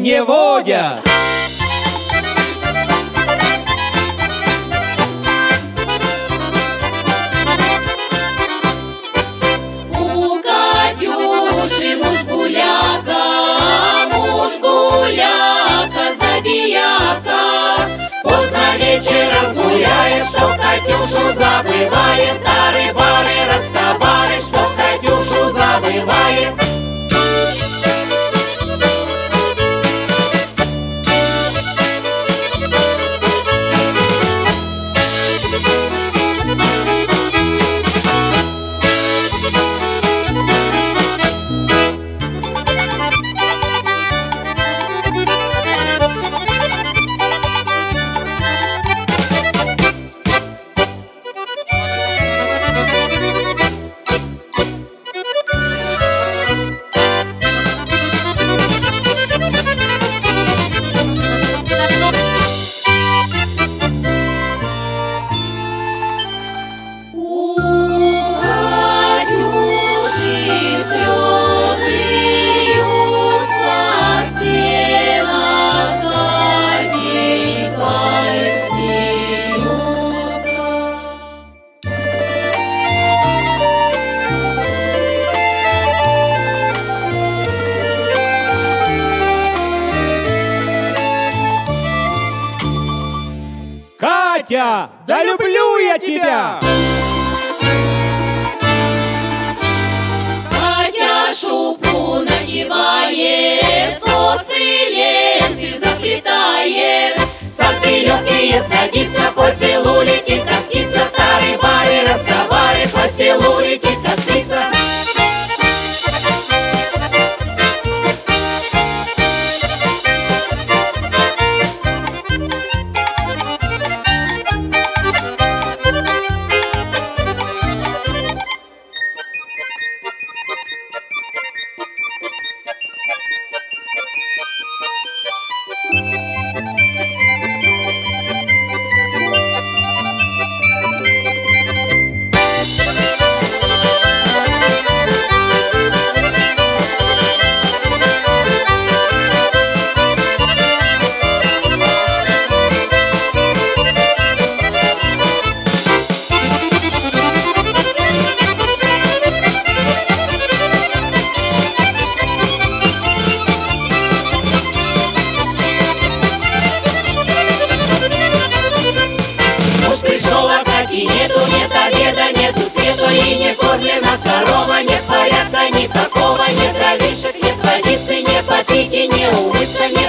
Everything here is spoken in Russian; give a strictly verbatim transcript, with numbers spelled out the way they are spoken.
не водят. У Катюши муж гуляка, муж гуляка, забияка. Поздно вечером гуляет, что Катюшу забывает, тары-бары, растобары, что Катюшу забывает. Катя, да люблю я тебя! Катя шубу надевает, косы ленты заплетает, в сады легкие садится, по селу летит, как птица, тары-бары, растобары, по селу летит, как птица. Нету, нет обеда, нету света и не кормлена корова, нет порядка никакого, нет дровишек, нет водицы, не попить и не умыться, нет